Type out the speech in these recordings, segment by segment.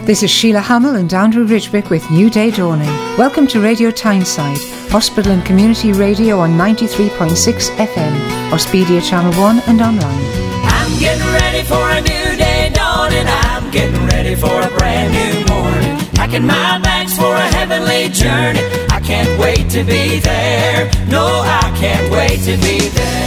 This is Sheila Hamill and Andrew Ridgewick with New Day Dawning. Welcome to Radio Tyneside, hospital and community radio on 93.6 FM, or Speedia Channel 1 and online. I'm getting ready for a new day dawning. I'm getting ready for a brand new morning. Packing my bags for a heavenly journey. I can't wait to be there. No, I can't wait to be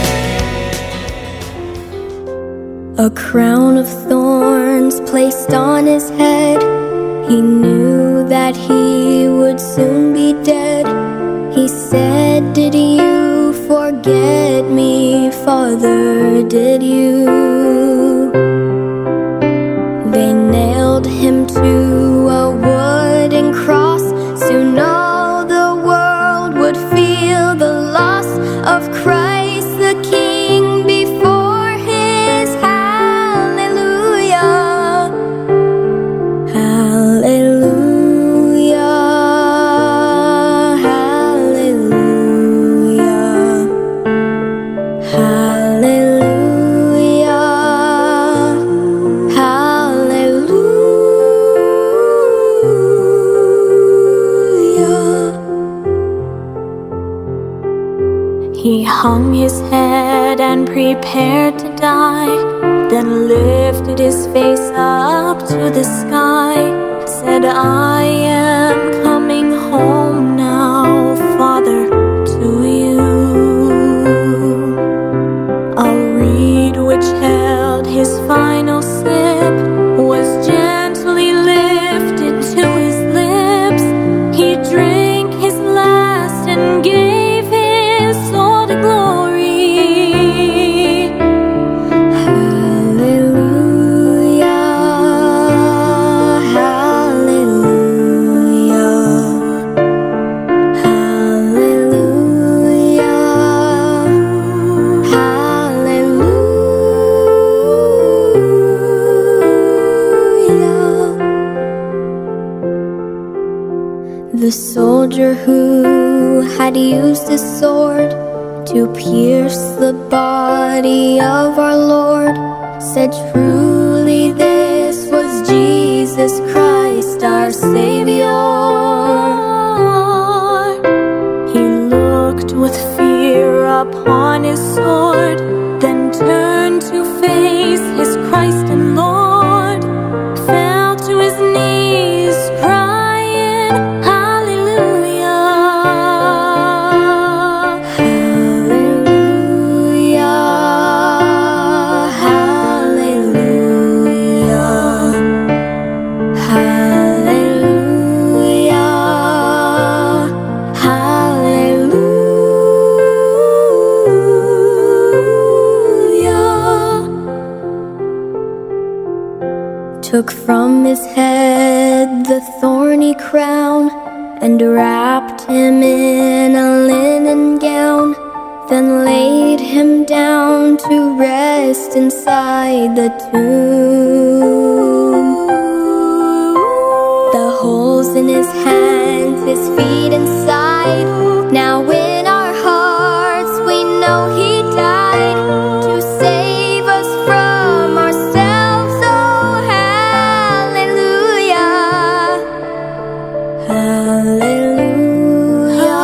there. A crown of thorns placed on his head. He knew that he would soon be dead. He said, "Did you forget me, Father, did you?" They nailed him to a wooden cross. Soon all the world would feel the loss of Christ the King before his hallelujah. Hallelujah, hallelujah, hallelujah, hallelujah. He hung his head and prepared to die, then lifted his face up to the sky, said, "I am coming home now, Father, to you." A reed which held his final sip was gently lifted to his lips. He drank his last and gave his soul to glory. Hallelujah, hallelujah, hallelujah, hallelujah. The soldier who had used his sword to pierce the body of our Lord said, "Truly this was Jesus Christ, our Savior." He looked with fear upon his sword, then turned to face his Christ and Lord, fell to his knees, crying, "Hallelujah, hallelujah, hallelujah, hallelujah, hallelujah." Took from his head the thorny crown and wrapped him in a linen gown, then laid him down to rest inside the tomb. The holes in his hands, his feet inside. Now in our hearts we know he died to save us from ourselves. Oh, hallelujah, hallelujah,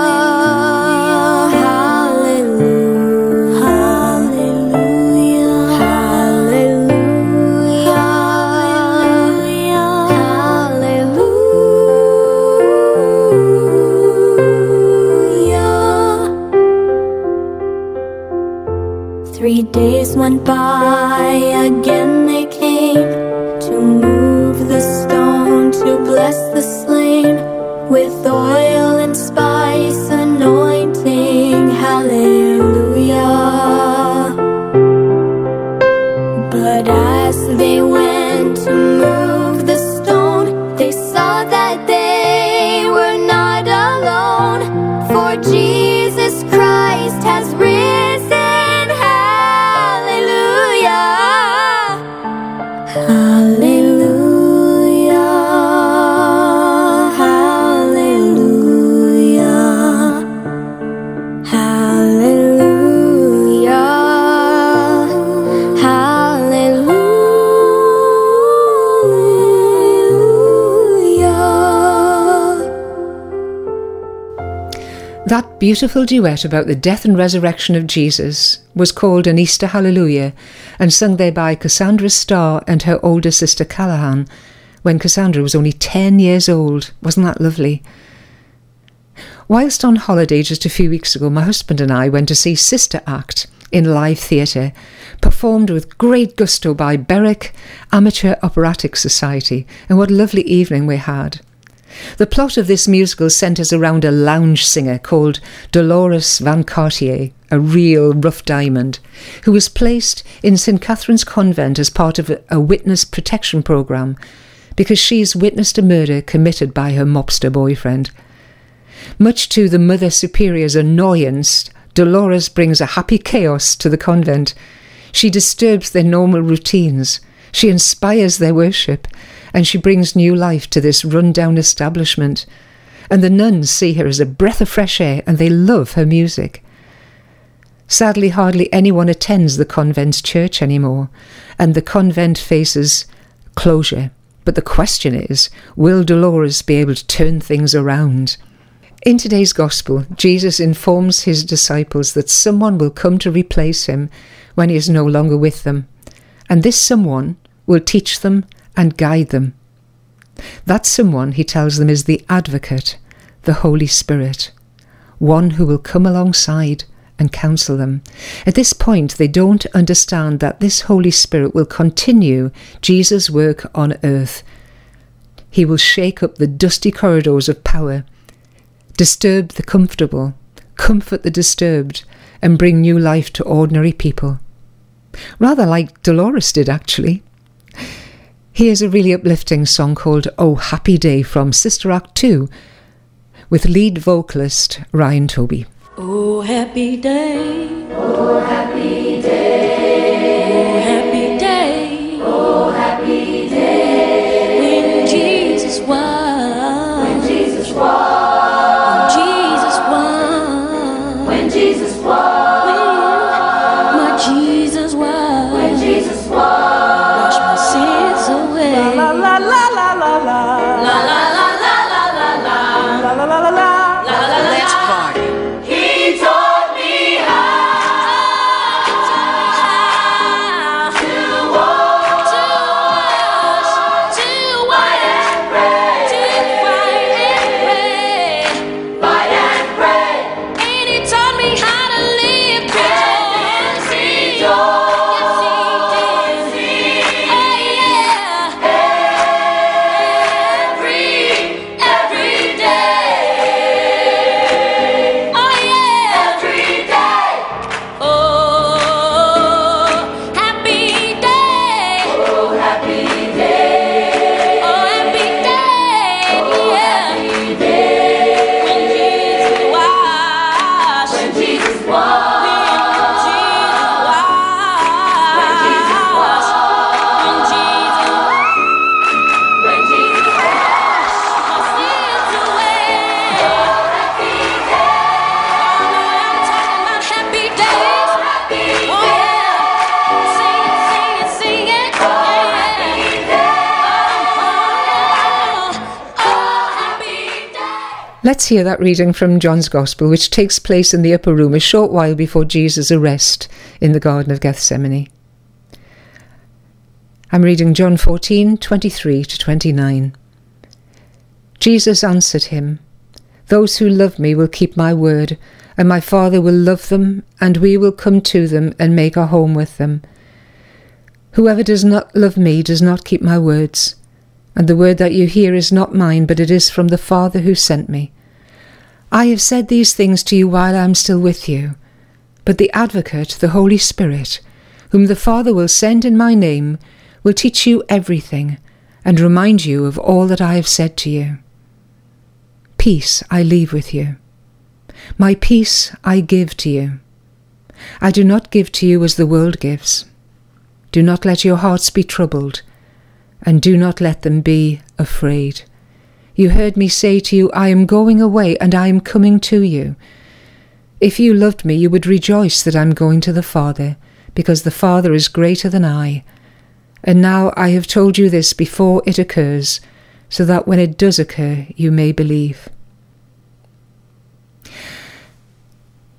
hallelujah, hallelujah, hallelujah, hallelujah. That beautiful duet about the death and resurrection of Jesus was called An Easter Hallelujah and sung there by Cassandra Starr and her older sister Callahan when Cassandra was only 10 years old. Wasn't that lovely? Whilst on holiday just a few weeks ago, my husband and I went to see Sister Act in live theatre, performed with great gusto by Berwick Amateur Operatic Society, and what a lovely evening we had. The plot of this musical centres around a lounge singer called Dolores Van Cartier, a real rough diamond, who was placed in St. Catherine's Convent as part of a witness protection programme because she's witnessed a murder committed by her mobster boyfriend. Much to the Mother Superior's annoyance, Dolores brings a happy chaos to the convent. She disturbs their normal routines, she inspires their worship, and she brings new life to this run-down establishment. And the nuns see her as a breath of fresh air, and they love her music. Sadly, hardly anyone attends the convent's church anymore, and the convent faces closure. But the question is, will Dolores be able to turn things around? In today's Gospel, Jesus informs his disciples that someone will come to replace him when he is no longer with them, and this someone will teach them and guide them. That someone, he tells them, is the Advocate, the Holy Spirit, one who will come alongside and counsel them. At this point, they don't understand that this Holy Spirit will continue Jesus' work on earth. He will shake up the dusty corridors of power, disturb the comfortable, comfort the disturbed, and bring new life to ordinary people. Rather like Dolores did, actually. Here's a really uplifting song called Oh Happy Day from Sister Act 2 with lead vocalist Ryan Toby. Oh happy day, oh happy day, oh happy day, oh happy day, when Jesus won, when Jesus won, when Jesus won, when Jesus won, when my Jesus won, when Jesus won, wash my sins away. La la la la la la la la la la la la la la la la la la. Let's party. He taught me how to walk, to wash, to fight and pray, to fight and pray, fight and pray. And he taught me how to live joyous. Yes, he did. Oh yeah. Every day. Oh yeah. Every day. Oh happy day. Oh happy day. Oh happy day. Yeah. Happy day. When Jesus washed. When Jesus washed. When Jesus washed. When Jesus washed. My sins away. Oh happy day. I'm talking about happy days. Oh yeah. Sing it. Oh happy day. Oh happy day. Let's hear that reading from John's Gospel, which takes place in the upper room a short while before Jesus' arrest in the Garden of Gethsemane. I'm reading John 14:23-29. Jesus answered him, "Those who love me will keep my word, and my Father will love them, and we will come to them and make our home with them. Whoever does not love me does not keep my words, and the word that you hear is not mine, but it is from the Father who sent me. I have said these things to you while I am still with you, but the Advocate, the Holy Spirit, whom the Father will send in my name, will teach you everything and remind you of all that I have said to you. Peace I leave with you. My peace I give to you. I do not give to you as the world gives. Do not let your hearts be troubled, and do not let them be afraid. You heard me say to you, I am going away, and I am coming to you. If you loved me, you would rejoice that I am going to the Father, because the Father is greater than I. And now I have told you this before it occurs, so that when it does occur, you may believe."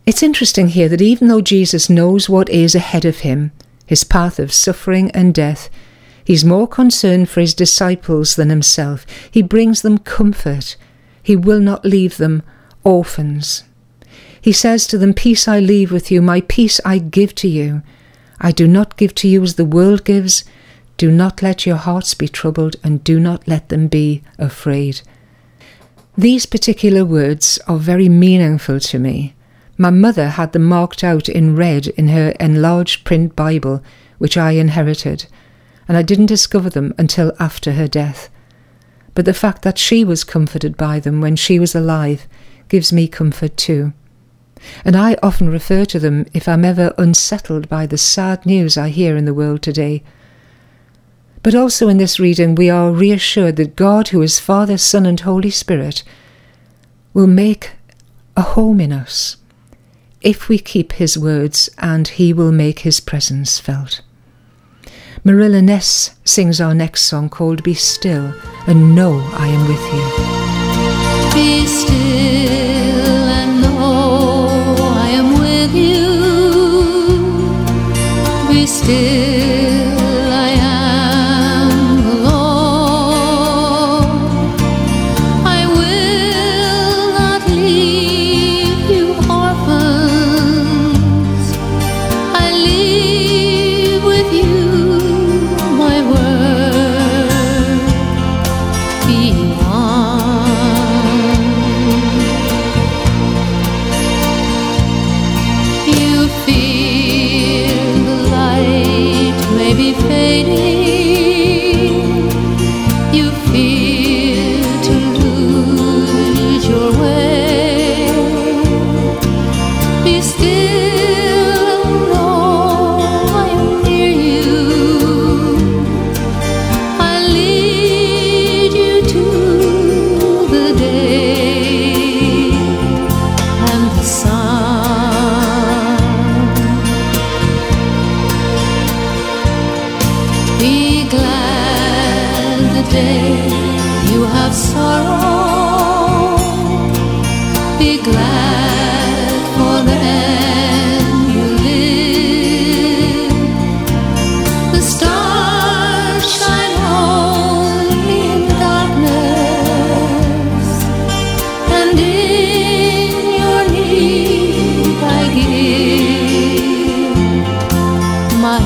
It's interesting here that even though Jesus knows what is ahead of him, his path of suffering and death, he's more concerned for his disciples than himself. He brings them comfort. He will not leave them orphans. He says to them, "Peace I leave with you, my peace I give to you. I do not give to you as the world gives. Do not let your hearts be troubled, and do not let them be afraid." These particular words are very meaningful to me. My mother had them marked out in red in her enlarged print Bible, which I inherited, and I didn't discover them until after her death. But the fact that she was comforted by them when she was alive gives me comfort too. And I often refer to them if I'm ever unsettled by the sad news I hear in the world today. But also in this reading we are reassured that God, who is Father, Son and Holy Spirit, will make a home in us if we keep his words, and he will make his presence felt. Marilla Ness sings our next song called "Be Still and Know I Am With You." Be still and know I am with you. Be still, I am the Lord. I will not leave you orphans. I leave with you my word. Be one. You feel the light may be fading. You fear to lose your way. Be still and know I am near you. I lead you to the day and the sun. Be glad the day you have sorrow. Be glad for then you live. The stars shine only in darkness, and in your need I give my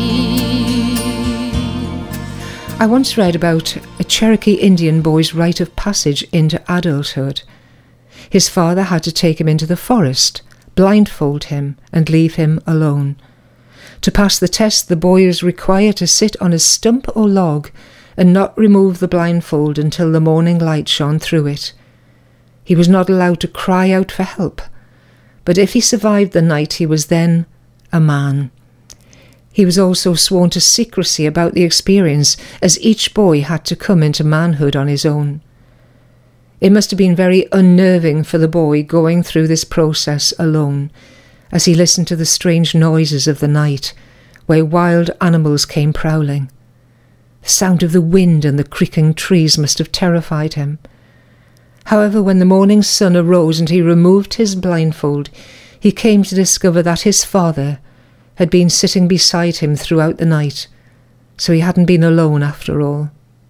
peace. I once read about a Cherokee Indian boy's rite of passage into adulthood. His father had to take him into the forest, blindfold him, and leave him alone. To pass the test, the boy is required to sit on a stump or log and not remove the blindfold until the morning light shone through it. He was not allowed to cry out for help, but if he survived the night, he was then a man. He was also sworn to secrecy about the experience, as each boy had to come into manhood on his own. It must have been very unnerving for the boy going through this process alone, as he listened to the strange noises of the night, where wild animals came prowling. The sound of the wind and the creaking trees must have terrified him. However, when the morning sun arose and he removed his blindfold, he came to discover that his father had been sitting beside him throughout the night, so he hadn't been alone after all.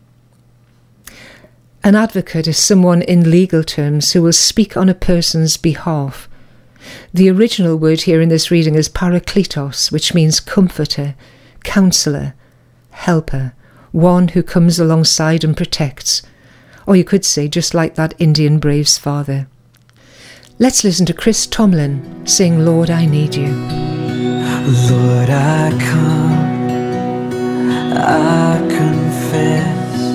An advocate is someone in legal terms who will speak on a person's behalf. The original word here in this reading is parakletos, which means comforter, counsellor, helper, one who comes alongside and protects. Or you could say, just like that Indian brave's father. Let's listen to Chris Tomlin sing "Lord, I Need You." Lord, I come, I confess,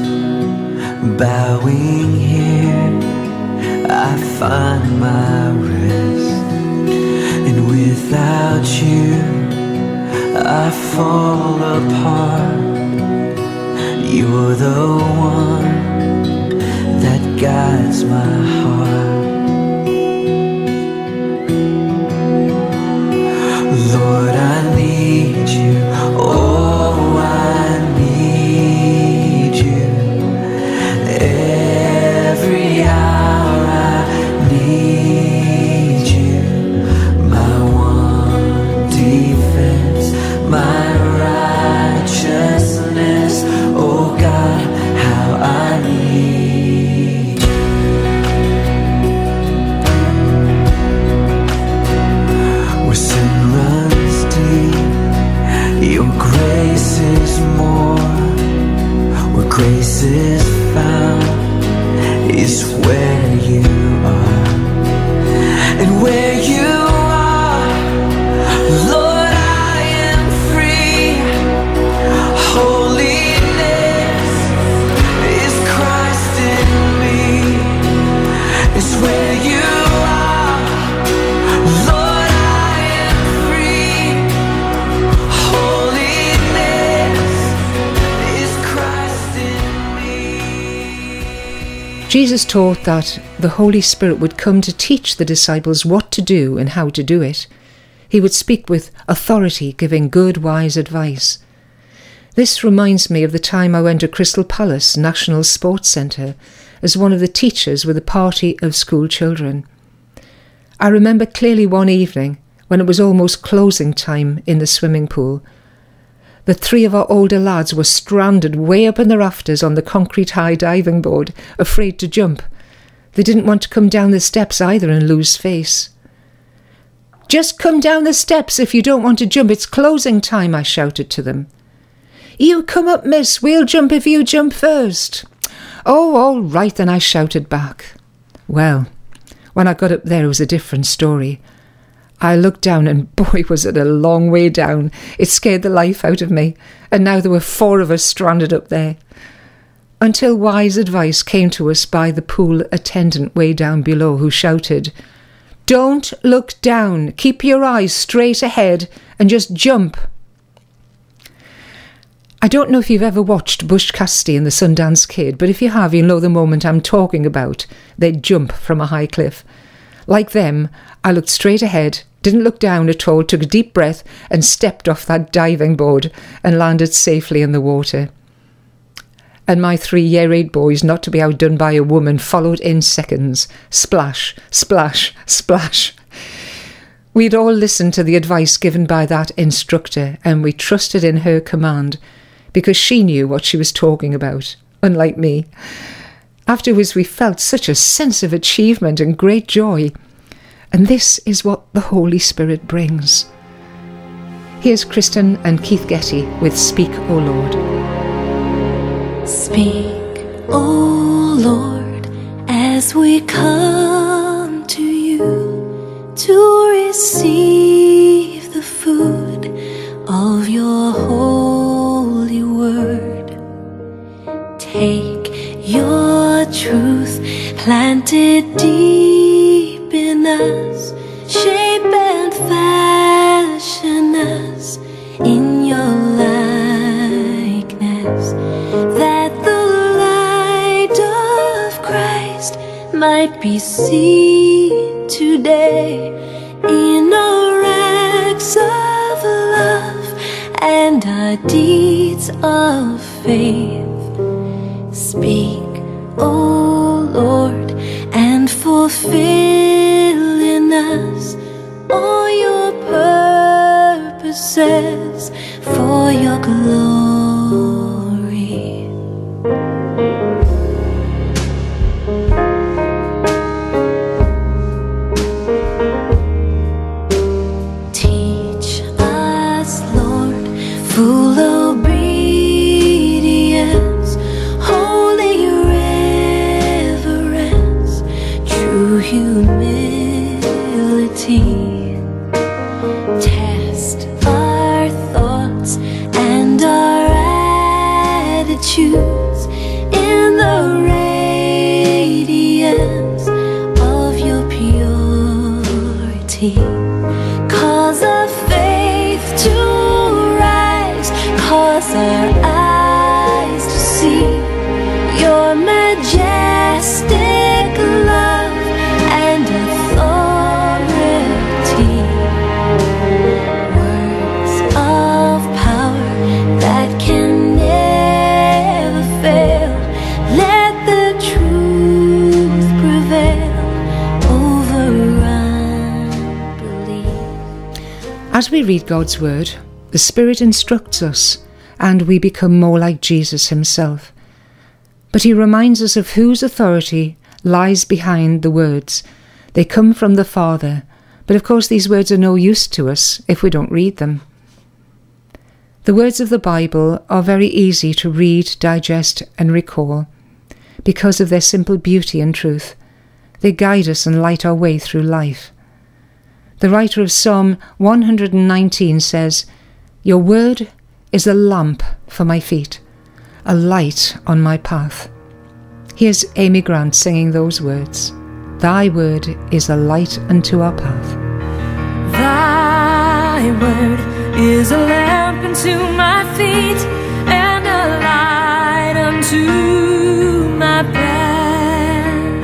bowing here, I find my rest, and without you, I fall apart. You're the one that guides my heart. Lord, I need you, oh, I need you. Every hour I need you. grace is found is where you are. And where you are, Lord, I am free. Holiness is Christ in me. It's where you are, Lord, I am free. Holiness is Christ in me. Jesus taught that the Holy Spirit would come to teach the disciples what to do and how to do it. He would speak with authority, giving good, wise advice. This reminds me of the time I went to Crystal Palace National Sports Centre as one of the teachers with a party of school children. I remember clearly one evening when it was almost closing time in the swimming pool. The 3 of our older lads were stranded way up in the rafters on the concrete high diving board, afraid to jump. They didn't want to come down the steps either and lose face. "Just come down the steps if you don't want to jump. It's closing time," I shouted to them. "You come up, miss. We'll jump if you jump first." "Oh, all right then," I shouted back. Well, when I got up there, it was a different story. I looked down and boy, was it a long way down. It scared the life out of me. And now there were 4 of us stranded up there. Until wise advice came to us by the pool attendant way down below, who shouted, "Don't look down. Keep your eyes straight ahead and just jump." I don't know if you've ever watched Bush Cassidy and the Sundance Kid, but if you have, you'll know the moment I'm talking about. They jump from a high cliff. Like them, I looked straight ahead, didn't look down at all, took a deep breath and stepped off that diving board and landed safely in the water. And my 3 Year 8 boys, not to be outdone by a woman, followed in seconds. Splash, splash, splash. We'd all listened to the advice given by that instructor, and we trusted in her command because she knew what she was talking about, unlike me. Afterwards, we felt such a sense of achievement and great joy. And this is what the Holy Spirit brings. Here's Kristen and Keith Getty with Speak, O Lord. Speak, O Lord, as we come to you to receive the food of your holy word. Take your truth planted deep in us, shape and fashion us in your likeness, that the light of Christ might be seen today in our acts of love and our deeds of faith. Speak, O Lord, and fulfill in us all your purposes for your glory. Teach us, Lord, full obedience, holy reverence, true humility. Test our thoughts and our attitudes in the radiance of your purity. Cause our faith to rise, cause our eyes to see your majestic love and authority. Words of power that can never fail. Let the truth prevail over unbelief. As we read God's Word, the Spirit instructs us and we become more like Jesus himself. But he reminds us of whose authority lies behind the words. They come from the Father, but of course these words are no use to us if we don't read them. The words of the Bible are very easy to read, digest and recall because of their simple beauty and truth. They guide us and light our way through life. The writer of Psalm 119 says, "Your word is a lamp for my feet, a light on my path." Here's Amy Grant singing those words. Thy word is a light unto our path. Thy word is a lamp unto my feet and a light unto my path.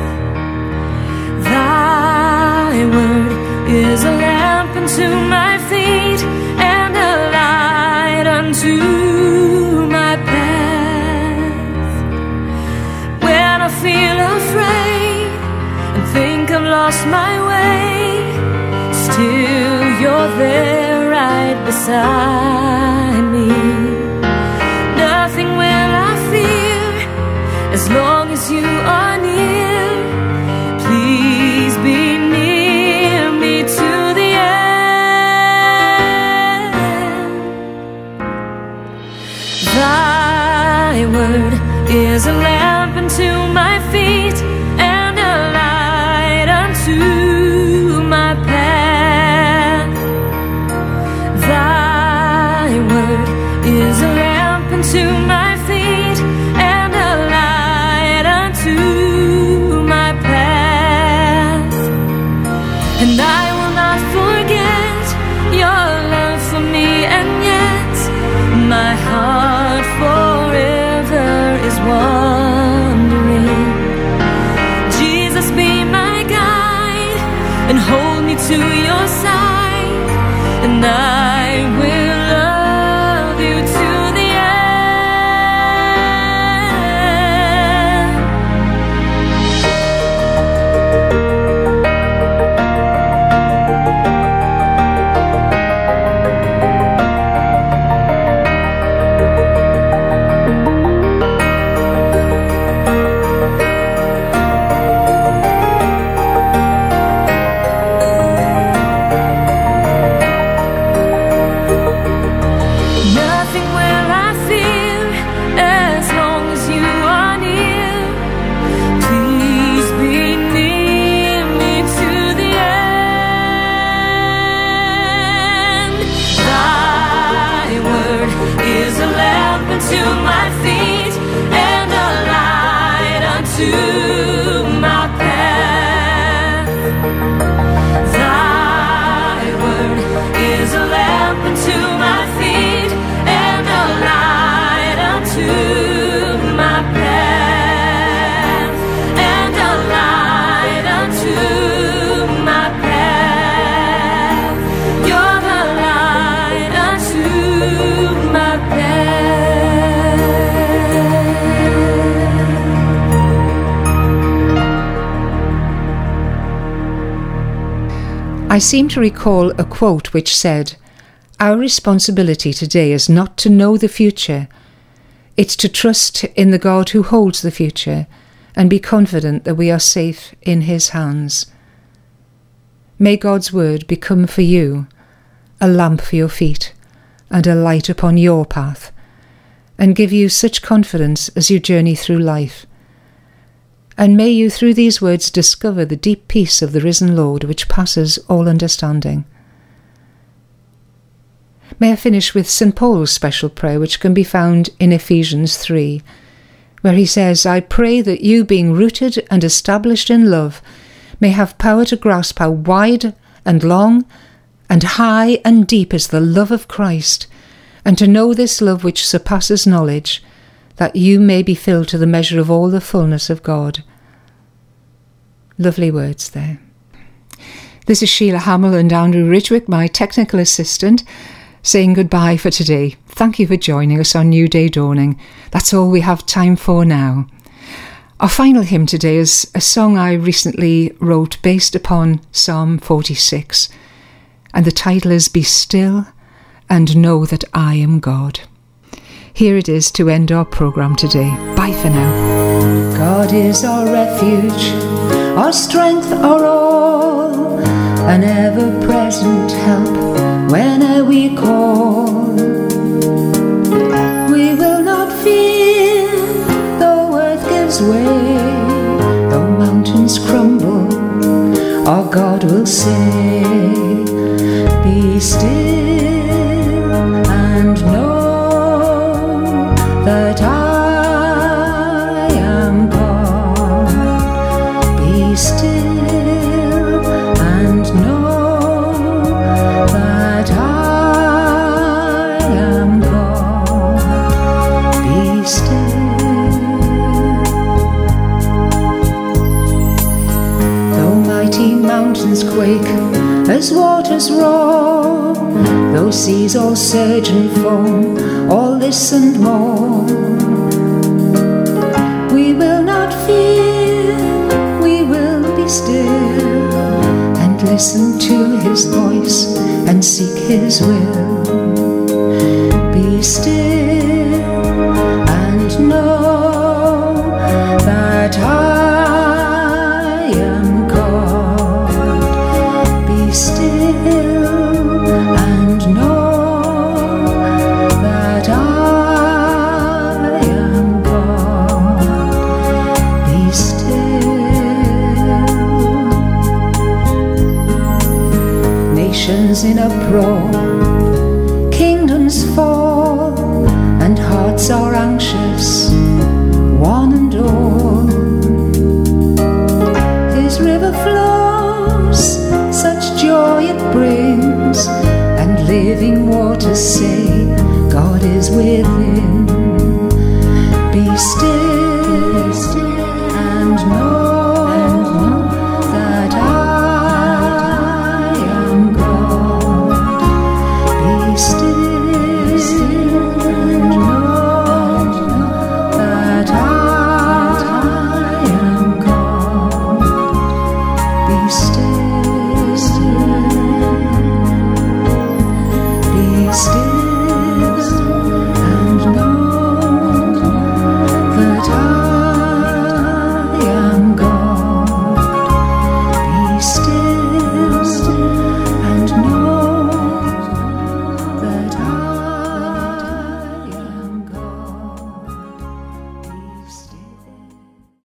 Thy word is a lamp unto my feet and a light unto my path. When I feel afraid and think I've lost my way, still you're there right beside me. Nothing will I fear as long as you are near. Please be near me to the end. Thy word is a lamp unto my feet and a light unto my path. Thy word is a lamp unto my feet and a light unto my path. And I will not forget your love for me, and yet my heart forever is wandering. Jesus, be my guide and hold me to your side, and I will love you to the Nothing will I fear as long as you are near. Please be near me to the end. Thy word is a lamp unto my feet and a light unto my path. Thy word is a lamp unto my feet and a light unto my path, and a light unto my path. You're the light unto my I seem to recall a quote which said, "Our responsibility today is not to know the future. It's to trust in the God who holds the future and be confident that we are safe in his hands." May God's word become for you a lamp for your feet and a light upon your path, and give you such confidence as you journey through life. And may you through these words discover the deep peace of the risen Lord which passes all understanding. May I finish with St. Paul's special prayer, which can be found in Ephesians 3, where he says, "I pray that you, being rooted and established in love, may have power to grasp how wide and long and high and deep is the love of Christ, and to know this love which surpasses knowledge, that you may be filled to the measure of all the fullness of God." Lovely words there. This is Sheila Hamill and Andrew Ridgwick, my technical assistant, saying goodbye for today. Thank you for joining us on New Day Dawning. That's all we have time for now. Our final hymn today is a song I recently wrote based upon Psalm 46, and the title is "Be Still and Know That I Am God." Here it is to end our programme today. Bye for now. God is our refuge, our strength, our all, an ever-present help whenever we call. His way. Though mountains crumble, our God will say, be still and know that I am God. Be still and know that I am God. Be still. Though mighty mountains quake as waters roar, though seas all surge and foam, all this and more, we will not fear, we will be still and listen to His voice and seek His will. Be still and know that I am God. Be still and know that I am God. Be still. Nations in uproar, kingdoms fall, and hearts are anxious, one and all. His river flows, such joy it brings, and living waters say, God is with